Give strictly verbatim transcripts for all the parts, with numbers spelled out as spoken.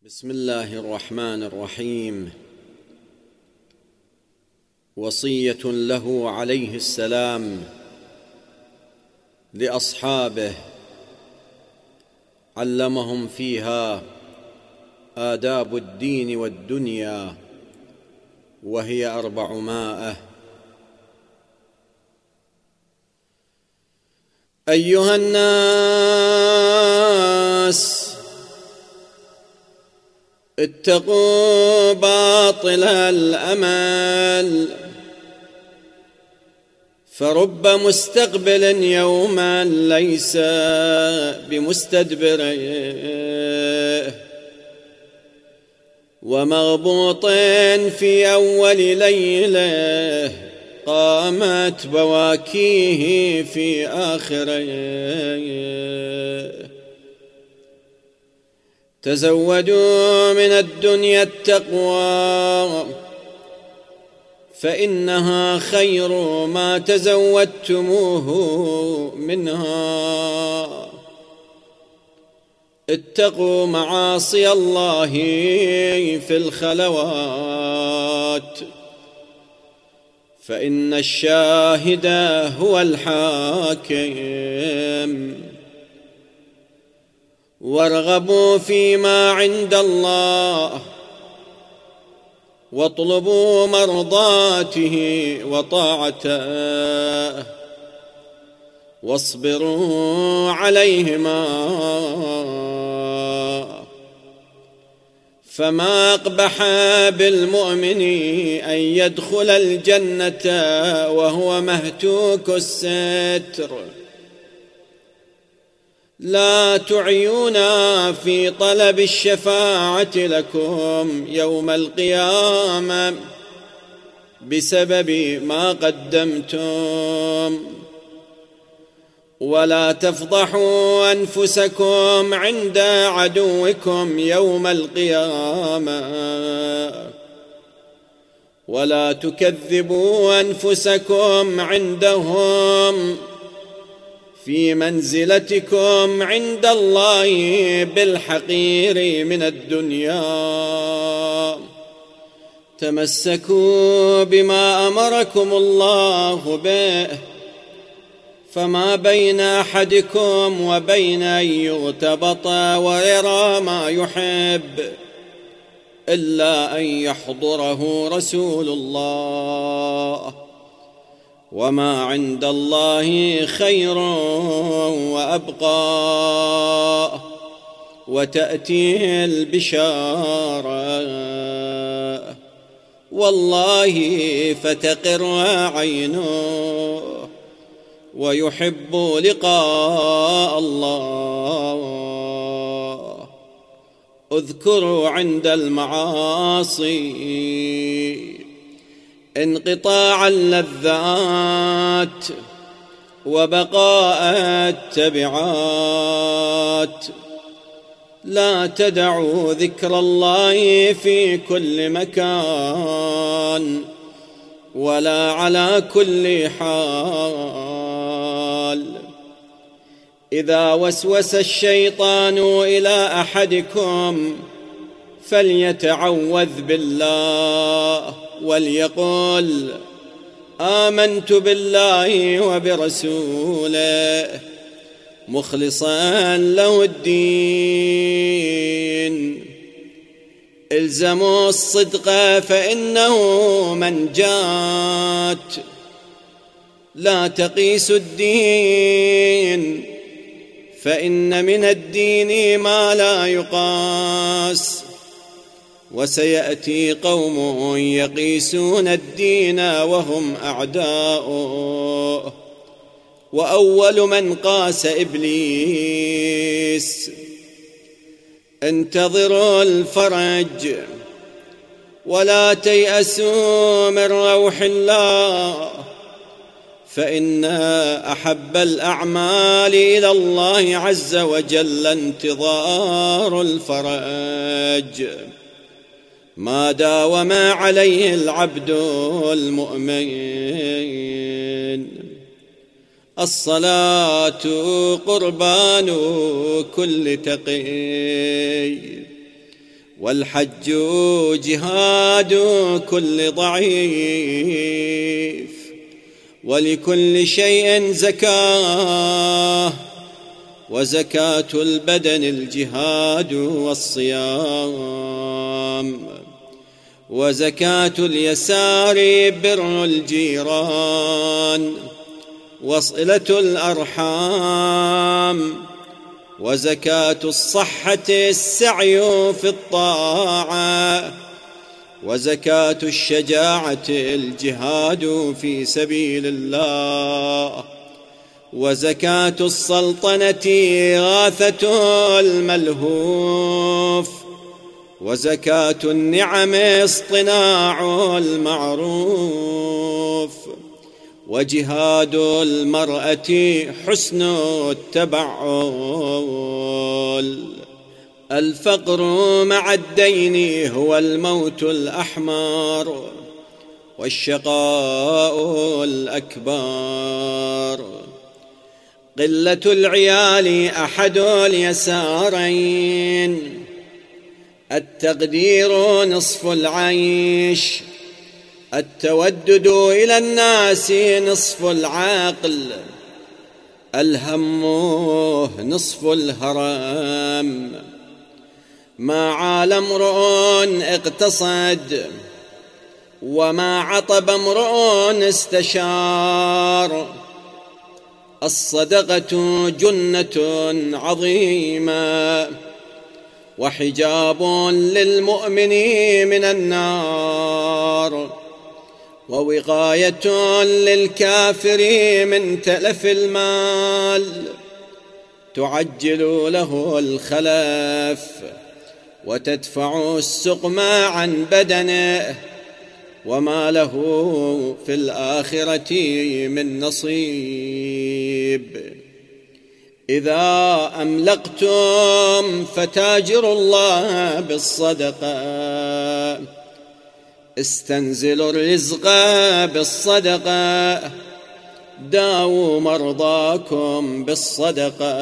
بسم الله الرحمن الرحيم. وصية له عليه السلام لأصحابه علمهم فيها آداب الدين والدنيا، وهي أربعمائة. أيها الناس، اتقوا باطل الأمل، فرب مستقبل يوما ليس بمستدبره، ومغبوط في أول ليله قامت بواكيه في آخره. تزودوا من الدنيا التقوى، فإنها خير ما تزودتموه منها. اتقوا معاصي الله في الخلوات، فإن الشاهد هو الحاكم. وارغبوا فيما عند الله، واطلبوا مرضاته وطاعته، واصبروا عليهما، فما أقبح بالمؤمن أن يدخل الجنة وهو مهتوك الستر. لا تعيونا في طلب الشفاعة لكم يوم القيامة بسبب ما قدمتم، ولا تفضحوا أنفسكم عند عدوكم يوم القيامة، ولا تكذبوا أنفسكم عندهم في منزلتكم عند الله بالحقير من الدنيا. تمسكوا بما أمركم الله به، فما بين أحدكم وبين أن يغتبط ويرى ما يحب إلا أن يحضره رسول الله، وما عند الله خير وأبقى، وتأتيه البشارة، والله فتقر عينه، ويحب لقاء الله. اذكروا عند المعاصي انقطاع اللذات وبقاء التبعات. لا تدعوا ذكر الله في كل مكان ولا على كل حال. إذا وسوس الشيطان إلى أحدكم فليتعوذ بالله وليقل آمنت بالله وبرسوله مخلصا له الدين. الزموا الصدق فإنه منجاة. لا تقيسوا الدين، فإن من الدين ما لا يقاس. وسيأتي قوم يقيسون الدين وهم أعداؤه، وأول من قاس إبليس. انتظروا الفرج ولا تيأسوا من روح الله، فإن أحب الأعمال إلى الله عز وجل انتظار الفرج ما داوم عليه العبد المؤمن. الصلاة قربان كل تقي، والحج جهاد كل ضعيف، ولكل شيء زكاة، وزكاة البدن الجهاد والصيام، وزكاة اليسار بر الجيران وصلة الأرحام، وزكاة الصحة السعي في الطاعة، وزكاة الشجاعة الجهاد في سبيل الله، وزكاة السلطنة غاثة الملهوف، وزكاة النعم اصطناع المعروف، وجهاد المرأة حسن التبعل. الفقر مع الدين هو الموت الأحمر والشقاء الأكبر. قلة العيال أحد اليسارين، التقدير نصف العيش، التودد إلى الناس نصف العقل، الهم نصف الهرم. ما عال امرؤ اقتصد، وما عطب امرؤ استشار. الصدقة جنة عظيمة وحجاب للمؤمن من النار، ووقاية للكافر من تلف المال، تعجل له الخلف وتدفع السقم عن بدنه، وما له في الآخرة من نصيب. إذا أملقتم فتاجروا الله بالصدقة، استنزلوا الرزق بالصدقة، داووا مرضاكم بالصدقة،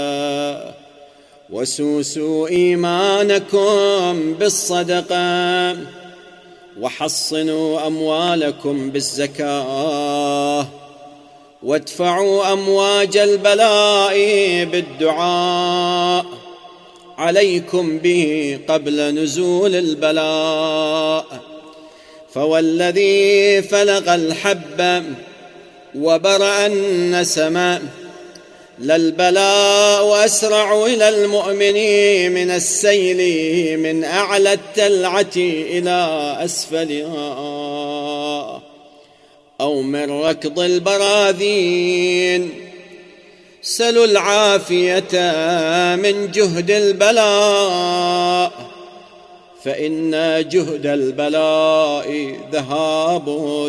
وسوسوا إيمانكم بالصدقة، وحصنوا أموالكم بالزكاة، وادفعوا أمواج البلاء بالدعاء عليكم به قبل نزول البلاء. فوالذي فلق الحب وبرأ النسم، للبلاء أسرع إلى المؤمن من السيل من أعلى التلعة إلى أسفلها، أو من ركض البراذين. سلوا العافية من جهد البلاء، فإن جهد البلاء ذهاب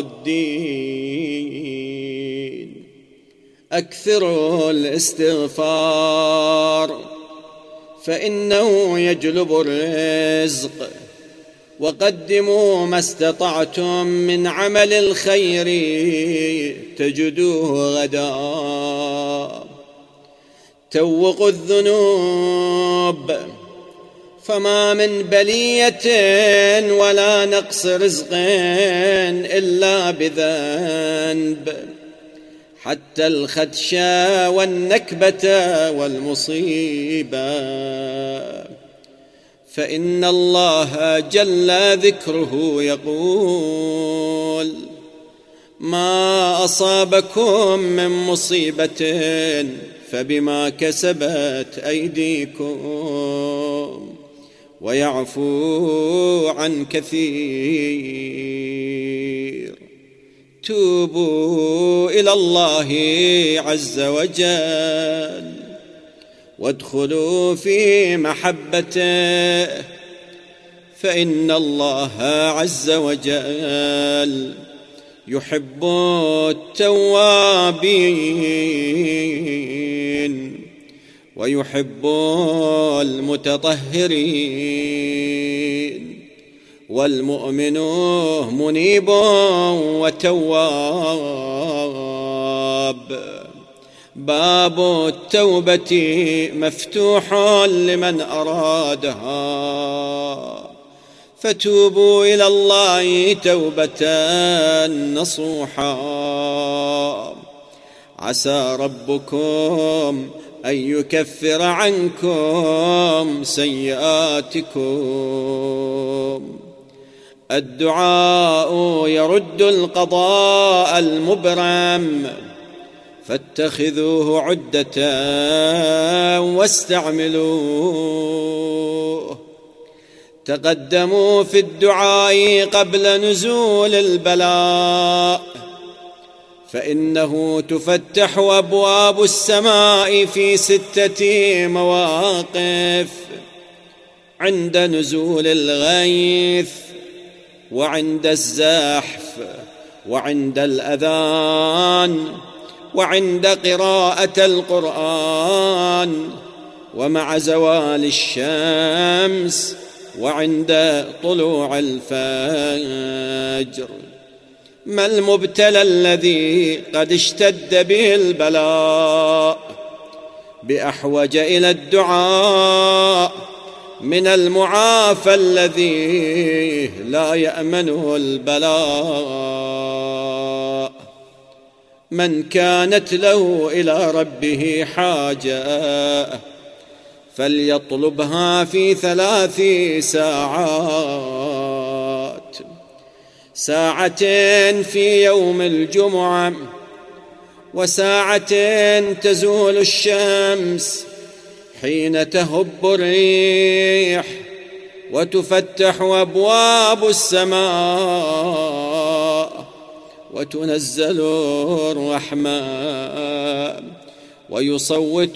الدين. أكثروا الاستغفار فإنه يجلب الرزق، وقدموا ما استطعتم من عمل الخير تجدوه غدا. توقوا الذنوب، فما من بلية ولا نقص رزق إلا بذنب، حتى الخدشة والنكبة والمصيبة. فإن الله جل ذكره يقول: ما أصابكم من مصيبة فبما كسبت أيديكم، ويعفو عن كثير. توبوا إلى الله عز وجل، وادخلوا في محبته، فإن الله عز وجل يحب التوابين ويحب المتطهرين، والمؤمن منيب وتواب. باب التوبة مفتوح لمن أرادها، فتوبوا إلى الله توبة نصوحا عسى ربكم أن يكفر عنكم سيئاتكم. الدعاء يرد القضاء المبرم، فاتخذوه عدة واستعملوه. تقدموا في الدعاء قبل نزول البلاء، فإنه تفتح أبواب السماء في ستة مواقف: عند نزول الغيث، وعند الزحف، وعند الأذان، وعند قراءة القرآن، ومع زوال الشمس، وعند طلوع الفجر. ما المبتلى الذي قد اشتد به البلاء بأحوج إلى الدعاء من المعافى الذي لا يأمنه البلاء؟ من كانت له إلى ربه حاجة فليطلبها في ثلاث ساعات: ساعة في يوم الجمعة، وساعة تزول الشمس حين تهب الريح وتفتح أبواب السماء وتنزل الرحمة ويصوت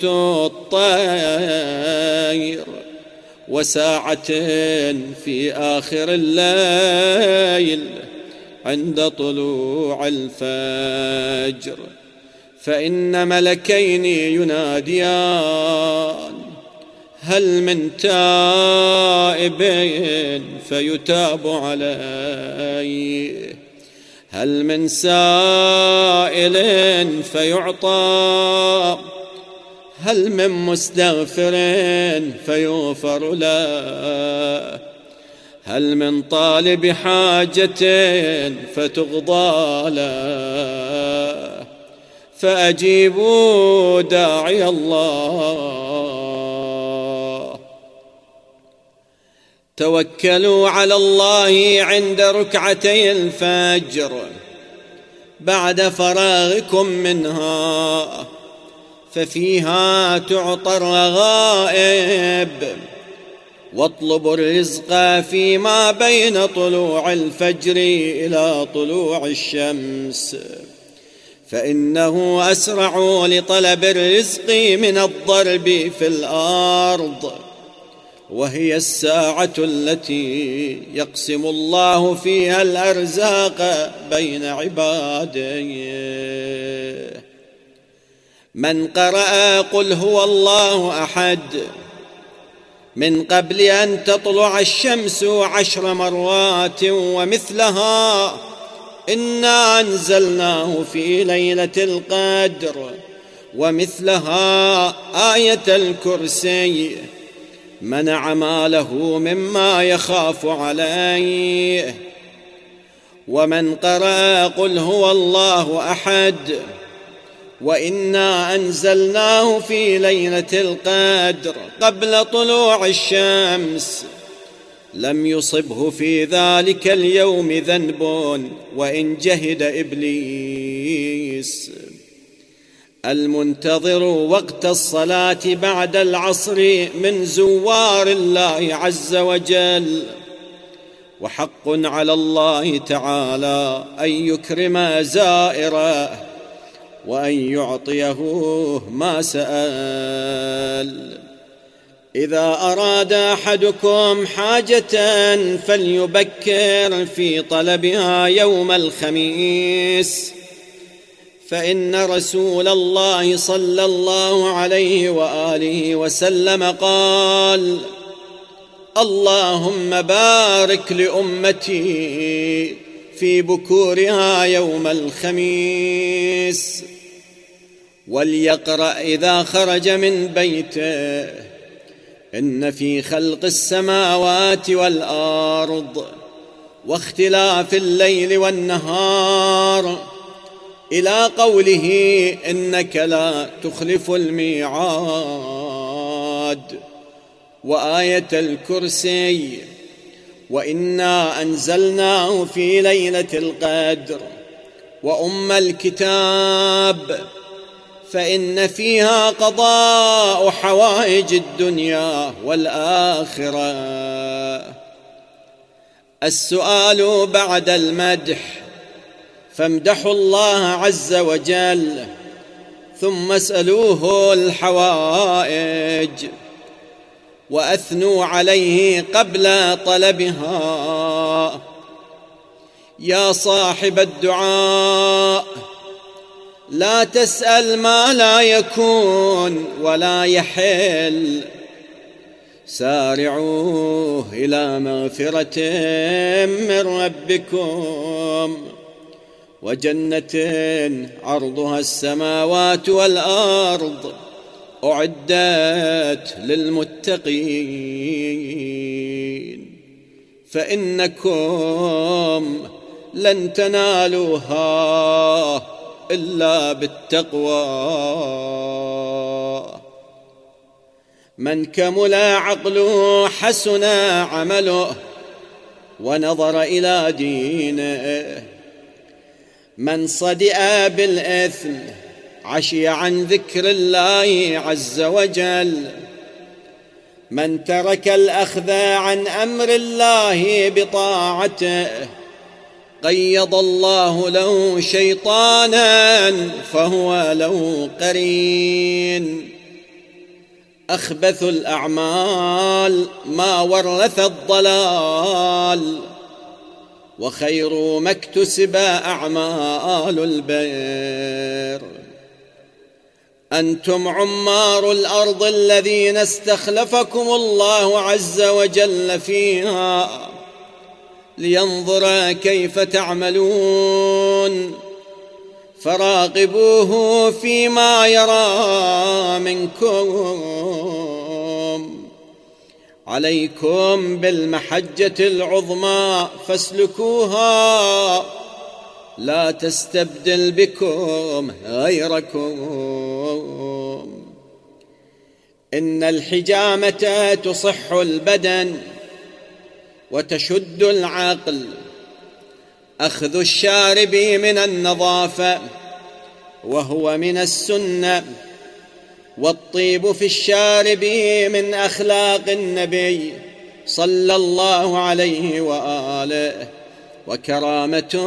الطير، وساعة في آخر الليل عند طلوع الفجر، فإن ملكين يناديان: هل من تائب فيتاب عليه؟ هل من سائل فيعطى؟ هل من مستغفر فيغفر له؟ هل من طالب حاجة فتقضى له؟ فأجيبوا داعي الله. توكلوا على الله عند ركعتي الفجر بعد فراغكم منها، ففيها تعطى الرغائب. واطلبوا الرزق فيما بين طلوع الفجر إلى طلوع الشمس، فإنه أسرع لطلب الرزق من الضرب في الأرض، وهي الساعة التي يقسم الله فيها الأرزاق بين عباده. من قرأ قل هو الله أحد من قبل أن تطلع الشمس عشر مرات ومثلها إنا أنزلناه في ليلة القدر ومثلها آية الكرسي، منع ماله مما يخاف عليه. ومن قرأ قل هو الله أحد وإنا أنزلناه في ليلة القدر قبل طلوع الشمس لم يصبه في ذلك اليوم ذنب وإن جهد إبليس. المنتظر وقت الصلاة بعد العصر من زوار الله عز وجل، وحق على الله تعالى أن يكرم زائره وأن يعطيه ما سأل. إذا أراد أحدكم حاجة فليبكر في طلبها يوم الخميس، فإن رسول الله صلى الله عليه وآله وسلم قال: اللهم بارك لأمتي في بكورها يوم الخميس. وليقرأ إذا خرج من بيته إن في خلق السماوات والأرض واختلاف الليل والنهار إلى قوله إنك لا تخلف الميعاد، وآية الكرسي وإنا أنزلناه في ليلة القدر، وأم الكتاب فإن فيها قضاء حوائج الدنيا والآخرة. السؤال بعد المدح، فامدحوا الله عز وجل ثم اسألوه الحوائج، وأثنوا عليه قبل طلبها. يا صاحب الدعاء، لا تسأل ما لا يكون ولا يحل، سارعوا إلى مغفرة من ربكم وجنة عرضها السماوات والأرض أعدت للمتقين، فإنكم لن تنالوها إلا بالتقوى. من كمل عقله حسن عمله ونظر إلى دينه، من صدئ بالإثم عشي عن ذكر الله عز وجل، من ترك الأخذ عن أمر الله بطاعته قيض الله له شيطانا فهو له قرين. أخبث الأعمال ما ورث الضلال، وخير ما اكتسب أعمال البر. أنتم عمار الأرض الذين استخلفكم الله عز وجل فيها لينظر كيف تعملون، فراقبوه فيما يرى منكم. عليكم بالمحجة العظمى فاسلكوها، لا تستبدل بكم غيركم. إن الحجامة تصح البدن وتشد العقل. أخذ الشارب من النظافة وهو من السنة، والطيب في الشارب من أخلاق النبي صلى الله عليه وآله، وكرامة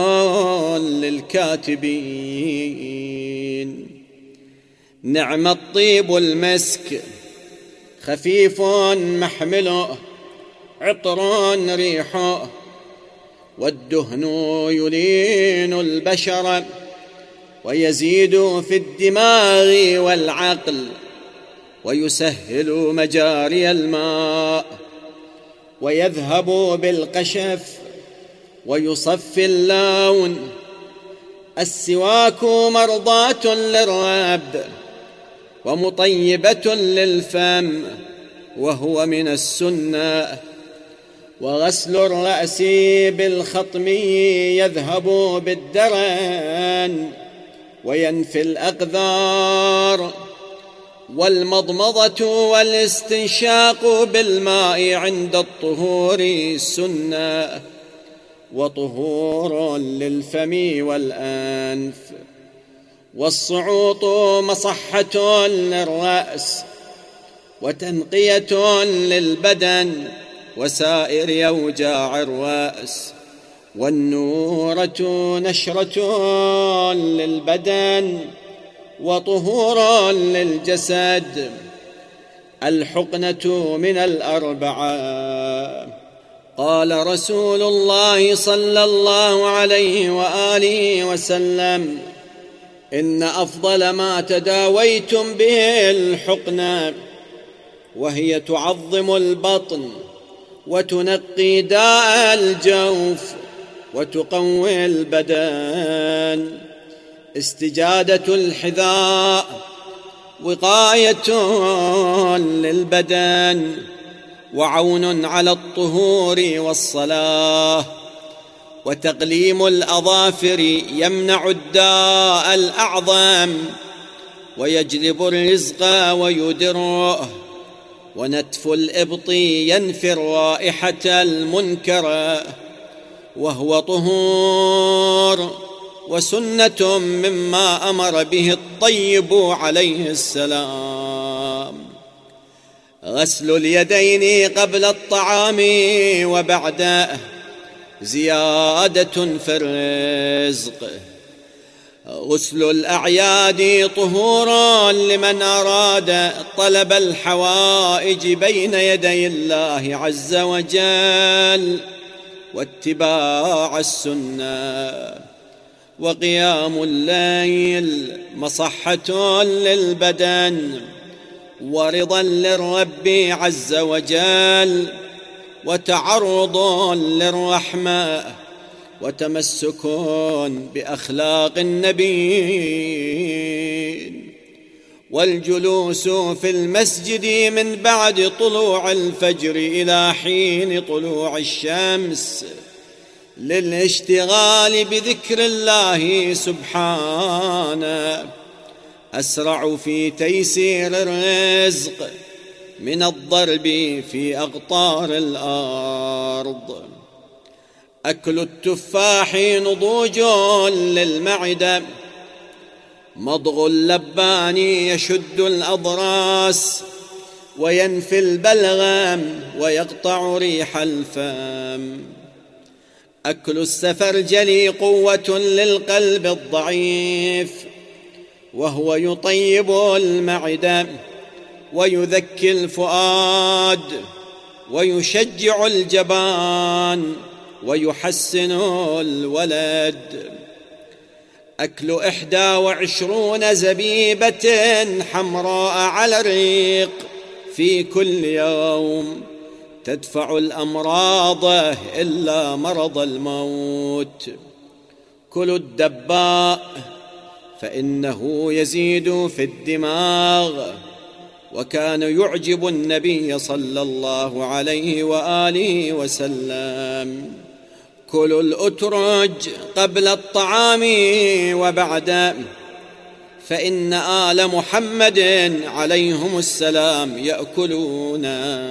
للكاتبين. نعم الطيب المسك، خفيف محمله، عطر ريحه، والدهن يلين البشر ويزيد في الدماغ والعقل، ويسهل مجاري الماء، ويذهب بالقشف، ويصفي اللون. السواك مرضاة للرب ومطيبة للفم وهو من السنة. وغسل الرأس بالخطم يذهب بالدرن وينفي الأقذار. والمضمضة والاستنشاق بالماء عند الطهور سنة، وطهور للفم والأنف. والصعوط مصحة للرأس وتنقية للبدن وسائر أوجاع الرأس. والنورة نشرة للبدن وطهور للجسد. الحقنة من الأربعة. قال رسول الله صلى الله عليه وآله وسلم: إن أفضل ما تداويتم به الحقنة، وهي تعظم البطن وتنقي داء الجوف وتقوي البدن. استجادة الحذاء وقاية للبدن، وعون على الطهور والصلاة، وتقليم الأظافر يمنع الداء الأعظم ويجلب الرزق ويدره، ونتف الإبط ينفي الرائحة المنكرة وهو طهور وسنة مما أمر به الطيب عليه السلام. غسل اليدين قبل الطعام وبعده زيادة في الرزق. غسل الأعياد طهورا لمن أراد طلب الحوائج بين يدي الله عز وجل واتباع السنة. وقيام الليل مصحة للبدن ورضا للرب عز وجل وتعرض للرحمة وتمسك بأخلاق النبي. والجلوس في المسجد من بعد طلوع الفجر إلى حين طلوع الشمس للاشتغال بذكر الله سبحانه أسرع في تيسير الرزق من الضرب في أقطار الأرض. أكل التفاح نضوج للمعدة. مضغ اللبان يشد الأضراس وينفي البلغم ويقطع ريح الفم. أكل السفرجل قوة للقلب الضعيف وهو يطيب المعدة ويذكي الفؤاد ويشجع الجبان ويحسن الولد. أكل إحدى وعشرون زبيبة حمراء على الريق في كل يوم تدفع الأمراض إلا مرض الموت. كلوا الدباء فإنه يزيد في الدماغ، وكان يعجب النبي صلى الله عليه وآله وسلم. كلوا الأترج قبل الطعام وبعده فإن آل محمد عليهم السلام يأكلون.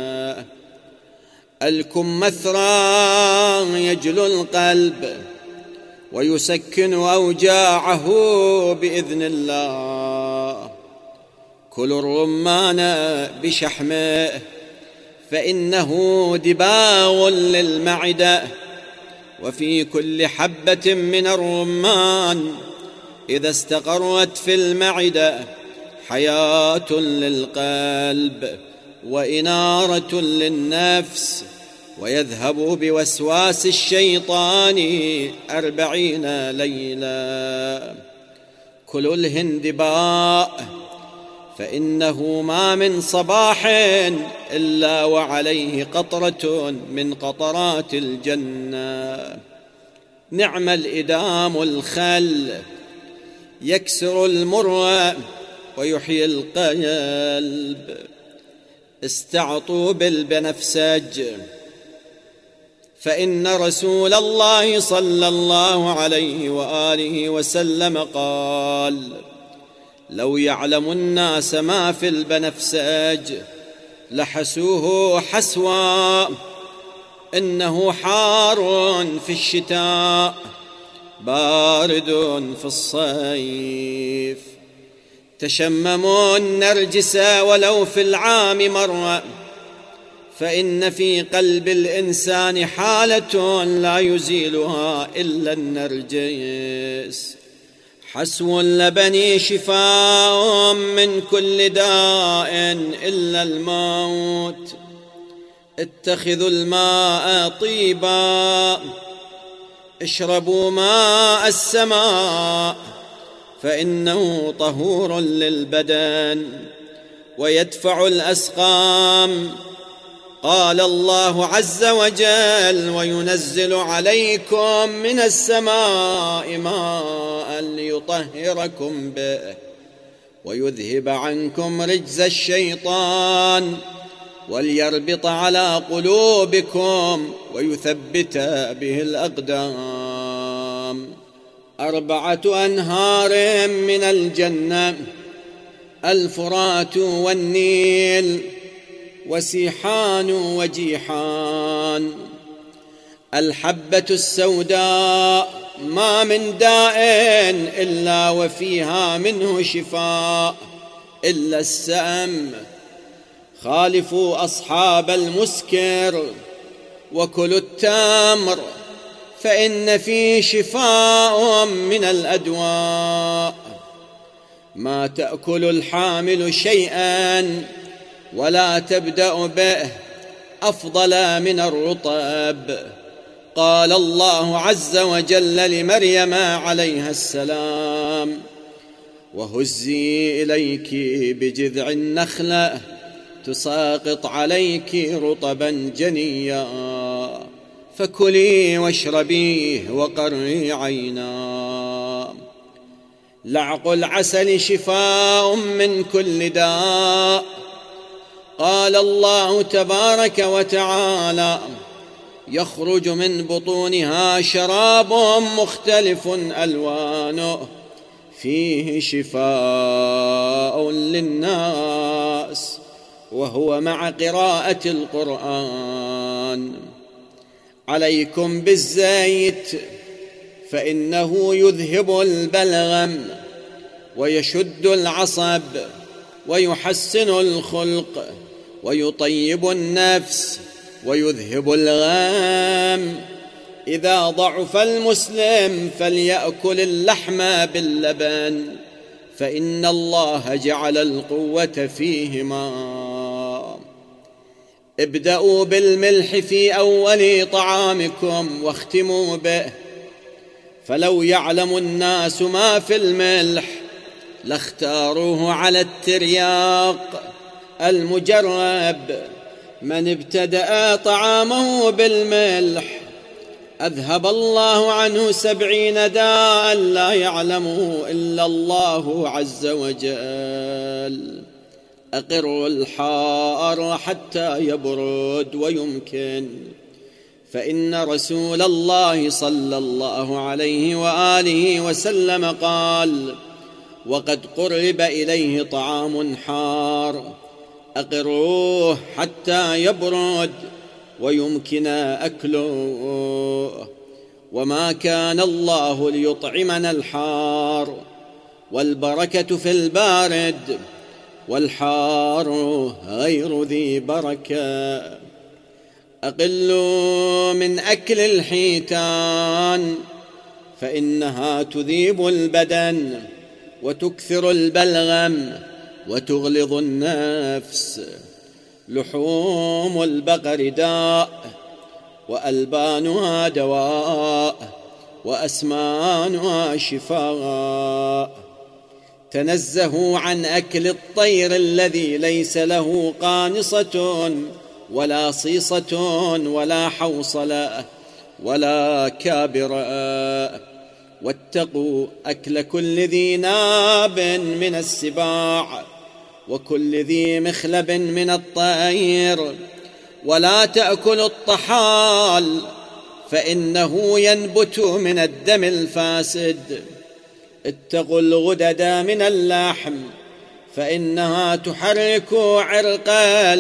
الكمثرى يجلو القلب ويسكن أوجاعه بإذن الله. كلوا الرمان بشحمه فإنه دباغ للمعدة، وفي كل حبة من الرمان إذا استقرت في المعدة حياة للقلب وإنارة للنفس، ويذهب بوسواس الشيطان أربعين ليلة. كلوا الهندباء فإنه ما من صباح إلا وعليه قطرة من قطرات الجنة. نعم الإدام الخل يكسر المر ويحيي القلب. استعطوا بالبنفسج فإن رسول الله صلى الله عليه وآله وسلم قال: لو يعلم الناس ما في البنفسج لحسوه حسوا، إنه حار في الشتاء بارد في الصيف. تشمموا النرجس ولو في العام مرة، فإن في قلب الإنسان حالة لا يزيلها إلا النرجس. حسو اللبن شفاء من كل داء إلا الموت. اتخذوا الماء طيبا، اشربوا ماء السماء فإنه طهور للبدن ويدفع الأسقام. قال الله عز وجل: وينزل عليكم من السماء ماء ليطهركم به ويذهب عنكم رجز الشيطان وليربط على قلوبكم ويثبت به الأقدام. أربعة أنهار من الجنة: الفرات والنيل وسيحان وجيحان. الحبة السوداء ما من داء إلا وفيها منه شفاء إلا السأم. خالفوا أصحاب المسكر وكلوا التمر فإن فيه شفاء من الأدواء. ما تأكل الحامل شيئا ولا تبدأ به أفضل من الرطب. قال الله عز وجل لمريم عليها السلام: وهزي إليك بجذع النخلة تساقط عليك رطبا جنيا فكلي واشربيه وقري عينا. لعق العسل شفاء من كل داء. قال الله تبارك وتعالى: يخرج من بطونها شراب مختلف ألوانه فيه شفاء للناس، وهو مع قراءة القرآن. عليكم بالزيت فإنه يذهب البلغم ويشد العصب ويحسن الخلق ويطيب النفس ويذهب الغام. إذا ضعف المسلم فليأكل اللحم باللبن فإن الله جعل القوة فيهما. ابدأوا بالملح في أول طعامكم واختموا به، فلو يعلم الناس ما في الملح لاختاروه على الترياق المجرب. من ابتدأ طعامه بالملح أذهب الله عنه سبعين داء لا يعلمه إلا الله عز وجل. أقروا الحار حتى يبرد ويمكن، فإن رسول الله صلى الله عليه وآله وسلم قال: وقد قرب إليه طعام حار أقروه حتى يبرد ويمكن أكله. وما كان الله ليطعمنا الحار، والبركة في البارد، والحار غير ذي بركة. أقلوا من أكل الحيتان فإنها تذيب البدن وتكثر البلغم وتغلظ النفس. لحوم البقر داء وألبانها دواء وأسمانها شفاء. تنزهوا عن أكل الطير الذي ليس له قانصة ولا صيصة ولا حوصلة ولا كابرة. واتقوا أكل كل ذي ناب من السباع وكل ذي مخلب من الطير، ولا تأكلوا الطحال فإنه ينبت من الدم الفاسد. اتقوا الغدد من اللحم فإنها تحرك عرق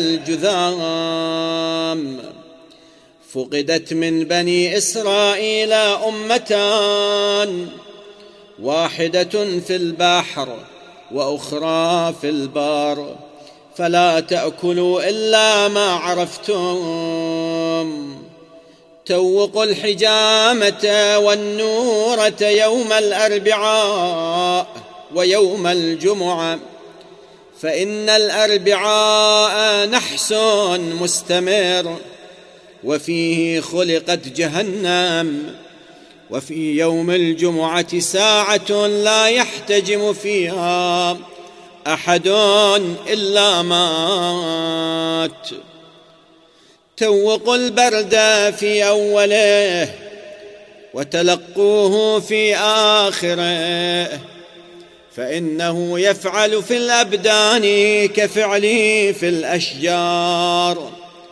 الجذام. فقدت من بني إسرائيل أمتان، واحدة في البحر وأخرى في البر، فلا تأكلوا إلا ما عرفتم. توقوا الحجامة والنورة يوم الأربعاء ويوم الجمعة، فإن الأربعاء نحس مستمر وفيه خلقت جهنم، وفي يوم الجمعة ساعة لا يحتجم فيها أحد إلا مات. توقوا البرد في أوله وتلقوه في آخره، فإنه يفعل في الأبدان كفعله في الأشجار،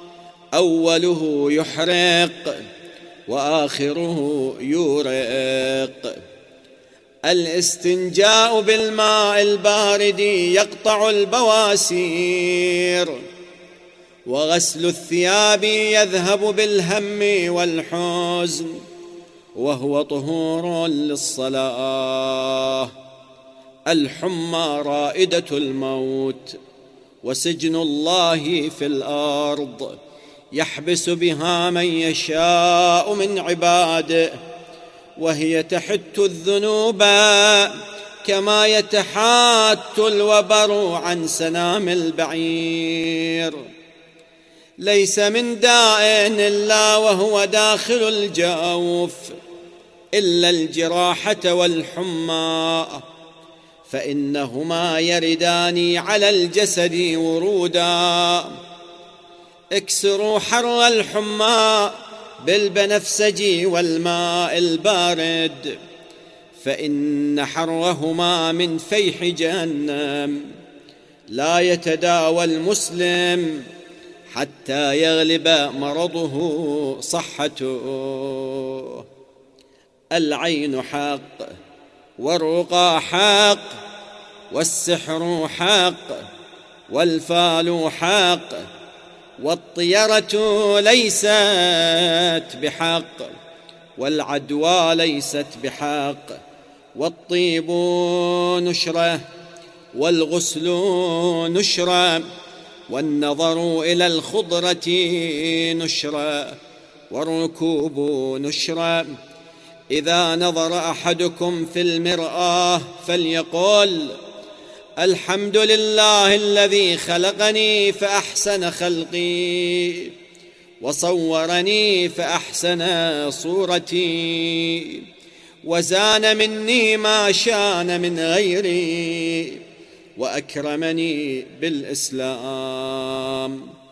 أوله يحرق وآخره يورق. الاستنجاء بالماء البارد يقطع البواسير، وغسل الثياب يذهب بالهم والحزن، وهو طهور للصلاة. الحمى رائدة الموت وسجن الله في الأرض، يحبس بها من يشاء من عباده، وهي تحت الذنوب كما يتحات الوبر عن سنام البعير. ليس من داء إلا وهو داخل الجوف إلا الجراحة والحمى، فإنهما يردان على الجسد ورودا. اكسروا حر الحمى بالبنفسج والماء البارد، فإن حرهما من فيح جهنم. لا يتداوى المسلم حتى يغلب مرضه صحته. العين حق، والرقى حق، والسحر حق، والفال حق، والطيرة ليست بحق، والعدوى ليست بحق، والطيب نشرة، والغسل نشرة، والنظر إلى الخضرة نشرة، والركوب نشرة. إذا نظر أحدكم في المرآة فليقل: الحمد لله الذي خلقني فأحسن خلقي، وصورني فأحسن صورتي، وزان مني ما شان من غيري، وأكرمني بالإسلام.